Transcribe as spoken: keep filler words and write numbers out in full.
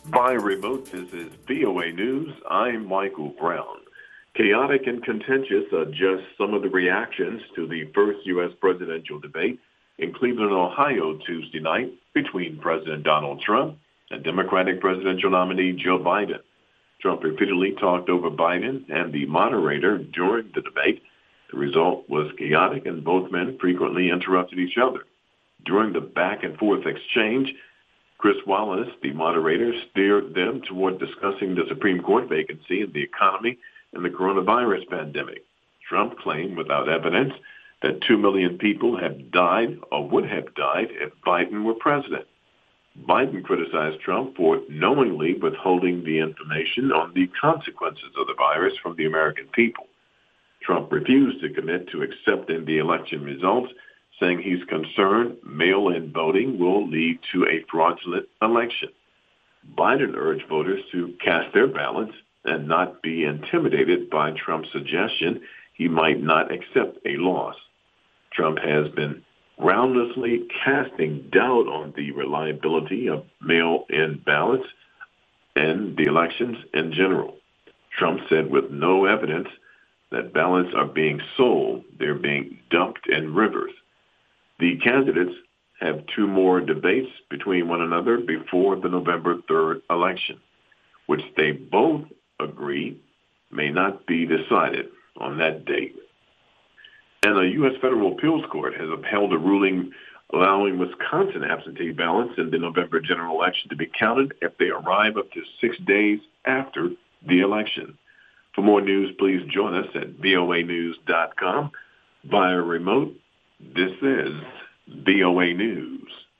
By remote, this is V O A News. I'm Michael Brown. Chaotic and contentious are just some of the reactions to the first U S presidential debate in Cleveland, Ohio, Tuesday night between President Donald Trump and Democratic presidential nominee Joe Biden. Trump repeatedly talked over Biden and the moderator during the debate. The result was chaotic, and both men frequently interrupted each other. During the back-and-forth exchange, Chris Wallace, the moderator, steered them toward discussing the Supreme Court vacancy and the economy and the coronavirus pandemic. Trump claimed without evidence that two million people had died or would have died if Biden were president. Biden criticized Trump for knowingly withholding the information on the consequences of the virus from the American people. Trump refused to commit to accepting the election results, saying he's concerned mail-in voting will lead to a fraudulent election. Biden urged voters to cast their ballots and not be intimidated by Trump's suggestion he might not accept a loss. Trump has been groundlessly casting doubt on the reliability of mail-in ballots and the elections in general. Trump said with no evidence that ballots are being sold, they're being dumped in rivers. The candidates have two more debates between one another before the November third election, which they both agree may not be decided on that date. And a U S federal appeals court has upheld a ruling allowing Wisconsin absentee ballots in the November general election to be counted if they arrive up to six days after the election. For more news, please join us at V O A news dot com via remote. This is V O A News.